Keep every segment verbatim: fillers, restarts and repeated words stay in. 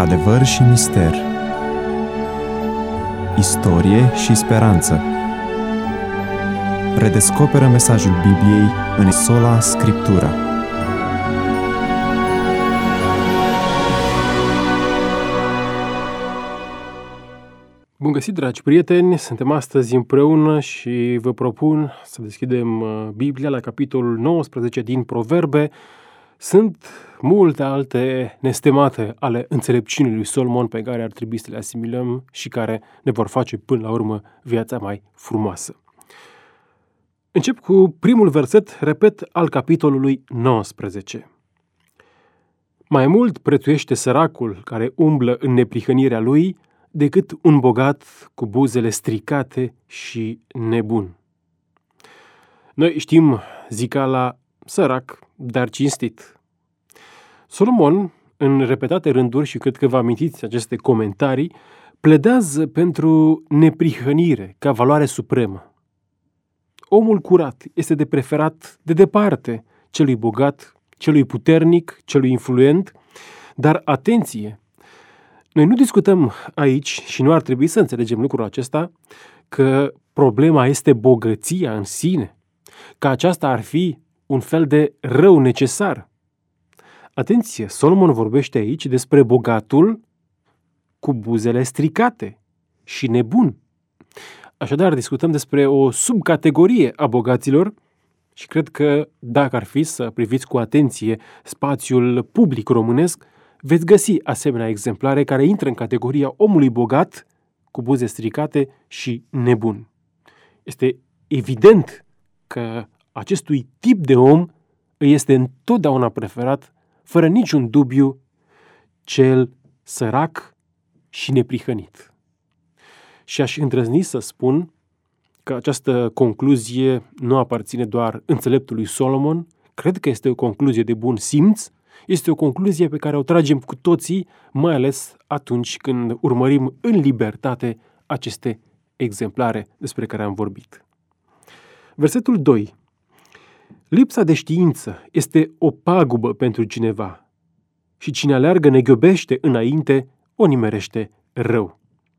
Adevăr și mister, istorie și speranță. Redescoperă mesajul Bibliei în sola Scriptura. Bun găsit, dragi prieteni! Suntem astăzi împreună și vă propun să deschidem Biblia la capitolul nouăsprezece din Proverbe. Sunt multe alte nestemate ale înțelepciunii lui Solomon pe care ar trebui să le asimilăm și care ne vor face până la urmă viața mai frumoasă. Încep cu primul verset, repet, al capitolului nouăsprezece. Mai mult prețuiește săracul care umblă în neprihănirea lui decât un bogat cu buzele stricate și nebun. Noi știm zicala sărac, dar cinstit. Solomon, în repetate rânduri, și cred că vă amintiți aceste comentarii, pledează pentru neprihănire ca valoare supremă. Omul curat este de preferat de departe celui bogat, celui puternic, celui influent, dar atenție! Noi nu discutăm aici, și nu ar trebui să înțelegem lucrul acesta, că problema este bogăția în sine, că aceasta ar fi un fel de rău necesar. Atenție, Solomon vorbește aici despre bogatul cu buzele stricate și nebun. Așadar, discutăm despre o subcategorie a bogaților și cred că, dacă ar fi să priviți cu atenție spațiul public românesc, veți găsi asemenea exemplare care intră în categoria omului bogat cu buze stricate și nebun. Este evident că acestui tip de om îi este întotdeauna preferat, fără niciun dubiu, cel sărac și neprihănit. Și aș îndrăzni să spun că această concluzie nu aparține doar înțeleptului Solomon, cred că este o concluzie de bun simț, este o concluzie pe care o tragem cu toții, mai ales atunci când urmărim în libertate aceste exemplare despre care am vorbit. Versetul doi. Lipsa de știință este o pagubă pentru cineva și cine aleargă neghiobește înainte, o nimerește rău.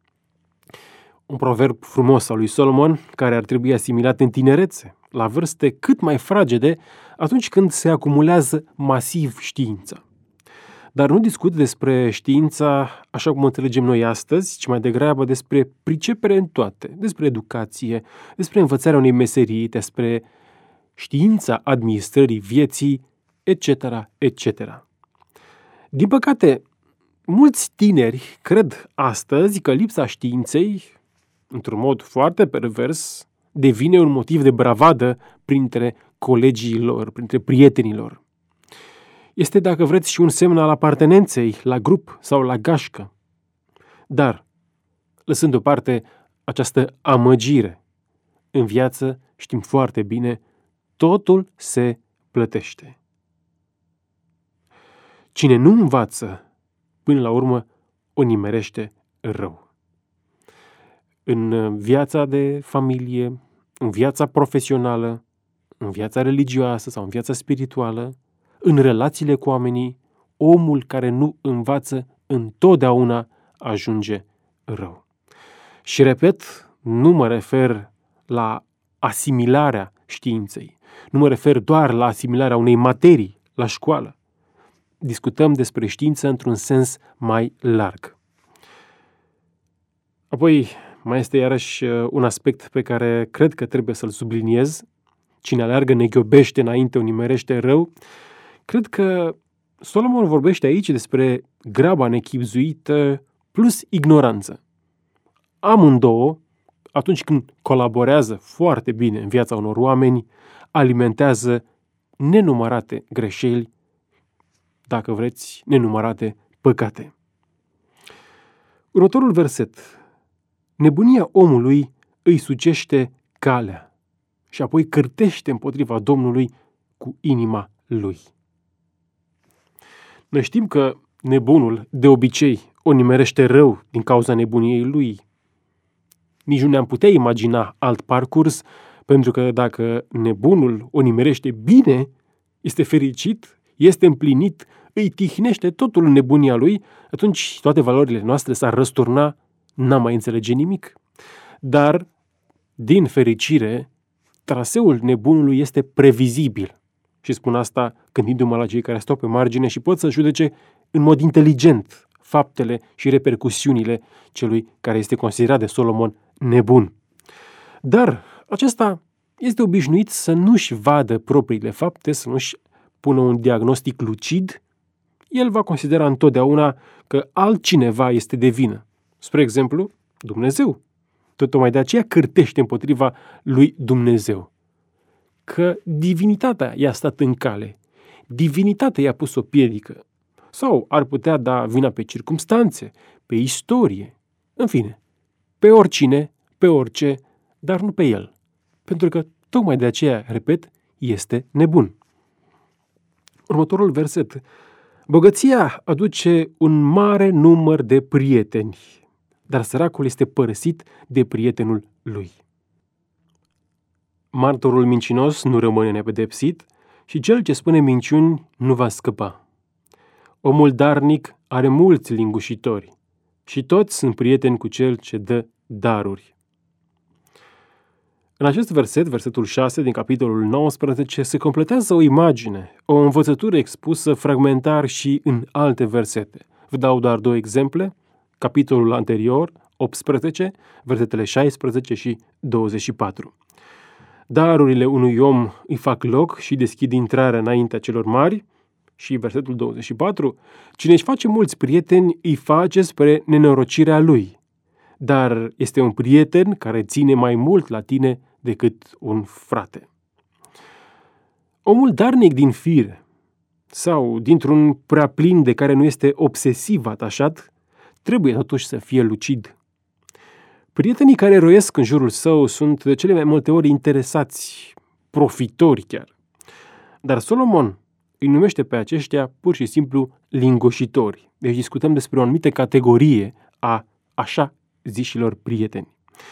Un proverb frumos al lui Solomon, care ar trebui asimilat în tinerețe, la vârste cât mai fragede, atunci când se acumulează masiv știința. Dar nu discut despre știința așa cum o înțelegem noi astăzi, ci mai degrabă despre pricepere în toate, despre educație, despre învățarea unei meserii, despre știința administrării vieții, et cetera, et cetera. Din păcate, mulți tineri cred astăzi că lipsa științei, într-un mod foarte pervers, devine un motiv de bravadă printre colegii lor, printre prietenii lor. Este, dacă vreți, și un semn al apartenenței la grup sau la gașcă. Dar, lăsând deoparte această amăgire, în viață știm foarte bine, totul se plătește. Cine nu învață, până la urmă, o nimerește rău. În viața de familie, în viața profesională, în viața religioasă sau în viața spirituală, în relațiile cu oamenii, omul care nu învață întotdeauna ajunge rău. Și repet, nu mă refer la asimilarea științei, nu mă refer doar la asimilarea unei materii la școală. Discutăm despre știință într-un sens mai larg. Apoi, mai este iarăși un aspect pe care cred că trebuie să-l subliniez. Cine aleargă neghiobește înainte, o nimerește rău. Cred că Solomon vorbește aici despre graba nechibzuită plus ignoranță. Amândouă, atunci când colaborează foarte bine în viața unor oameni, alimentează nenumărate greșeli, dacă vreți, nenumărate păcate. Următorul verset. Nebunia omului îi sucește calea și apoi cârtește împotriva Domnului cu inima lui. Noi știm că nebunul de obicei o nimerește rău din cauza nebuniei lui. Nici nu ne-am putea imagina alt parcurs, pentru că dacă nebunul o nimerește bine, este fericit, este împlinit, îi tihnește totul în nebunia lui, atunci toate valorile noastre s-ar răsturna, n-am mai înțelege nimic. Dar, din fericire, traseul nebunului este previzibil. Și spun asta gândindu-mă la cei care stau pe margine și pot să judece în mod inteligent faptele și repercusiunile celui care este considerat de Solomon nebun. Dar acesta este obișnuit să nu-și vadă propriile fapte, să nu-și pună un diagnostic lucid. El va considera întotdeauna că altcineva este de vină. Spre exemplu, Dumnezeu. Tocmai de aceea cârtește împotriva lui Dumnezeu. Că divinitatea i-a stat în cale. Divinitatea i-a pus o piedică. Sau ar putea da vina pe circumstanțe, pe istorie, în fine, pe oricine, pe orice, dar nu pe el. Pentru că tocmai de aceea, repet, este nebun. Următorul verset. Bogăția aduce un mare număr de prieteni, dar săracul este părăsit de prietenul lui. Martorul mincinos nu rămâne nepedepsit și cel ce spune minciuni nu va scăpa. Omul darnic are mulți lingușitori și toți sunt prieteni cu cel ce dă daruri. În acest verset, versetul șase din capitolul nouăsprezece, se completează o imagine, o învățătură expusă fragmentar și în alte versete. Vă dau doar două exemple. Capitolul anterior, optsprezece, versetele șaisprezece și douăzeci și patru. Darurile unui om îi fac loc și deschid intrarea înaintea celor mari. Și versetul douăzeci și patru. Cine își face mulți prieteni, îi face spre nenorocirea lui. Dar este un prieten care ține mai mult la tine decât un frate. Omul darnic din fire sau dintr-un prea plin de care nu este obsesiv atașat, trebuie totuși să fie lucid. Prietenii care roiesc în jurul său sunt de cele mai multe ori interesați, profitori chiar. Dar Solomon îi numește pe aceștia pur și simplu lingoșitori. Deci discutăm despre o anumită categorie a așa zișilor prieteni.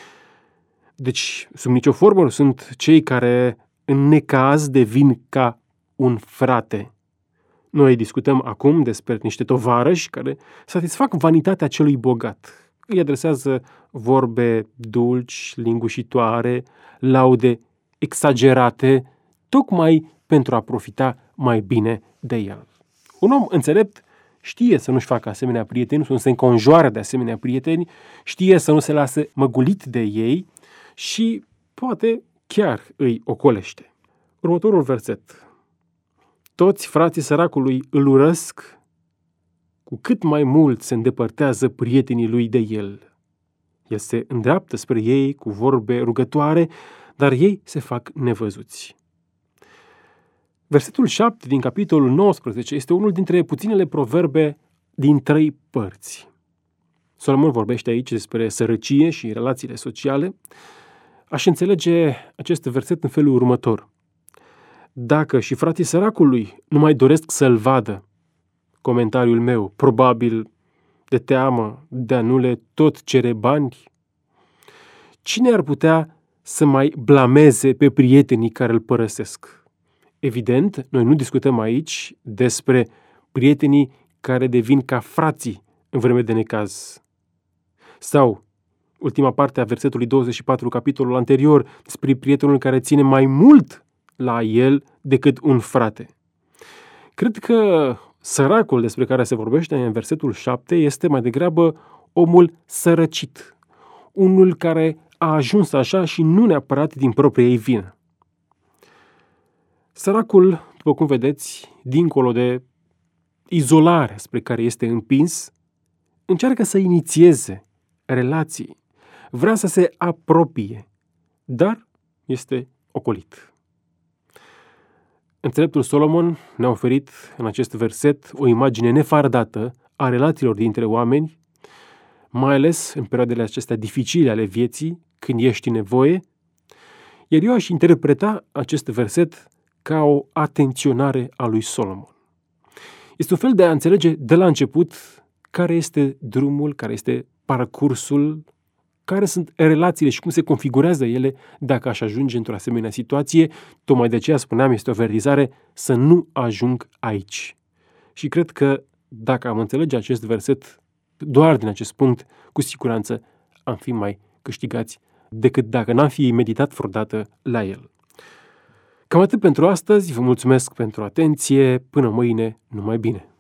Deci, sub nicio formă, sunt cei care în necaz devin ca un frate. Noi discutăm acum despre niște tovarăși care satisfac vanitatea celui bogat. Îi adresează vorbe dulci, lingușitoare, laude exagerate, tocmai pentru a profita mai bine de el. Un om înțelept știe să nu-și facă asemenea prieteni, să nu se înconjoară de asemenea prieteni, știe să nu se lase măgulit de ei și poate chiar îi ocolește. Următorul verset. Toți frații săracului îl urăsc, cu cât mai mult se îndepărtează prietenii lui de el. El se îndreaptă spre ei cu vorbe rugătoare, dar ei se fac nevăzuți. Versetul șapte din capitolul nouăsprezece este unul dintre puținele proverbe din trei părți. Solomon vorbește aici despre sărăcie și relațiile sociale. Aș înțelege acest verset în felul următor. Dacă și frații săracului nu mai doresc să-l vadă, comentariul meu, probabil de teamă de a nu le tot cere bani, cine ar putea să mai blameze pe prietenii care îl părăsesc? Evident, noi nu discutăm aici despre prietenii care devin ca frații în vreme de necaz. Sau, ultima parte a versetului douăzeci și patru, capitolul anterior, despre prietenul care ține mai mult la el decât un frate. Cred că săracul despre care se vorbește în versetul șapte este mai degrabă omul sărăcit, unul care a ajuns așa și nu neapărat din propria ei vină. Săracul, după cum vedeți, dincolo de izolarea spre care este împins, încearcă să inițieze relații, vrea să se apropie, dar este ocolit. Înțeleptul Solomon ne-a oferit în acest verset o imagine nefardată a relațiilor dintre oameni, mai ales în perioadele acestea dificile ale vieții, când ești în nevoie, iar eu aș interpreta acest verset ca o atenționare a lui Solomon. Este un fel de a înțelege de la început care este drumul, care este parcursul care sunt relațiile și cum se configurează ele dacă aș ajunge într-o asemenea situație. Tocmai de aceea spuneam, este o avertizare să nu ajung aici. Și cred că dacă am înțelege acest verset doar din acest punct, cu siguranță am fi mai câștigați decât dacă n-am fi meditat vreodată la el. Cam atât pentru astăzi, vă mulțumesc pentru atenție, până mâine, numai bine!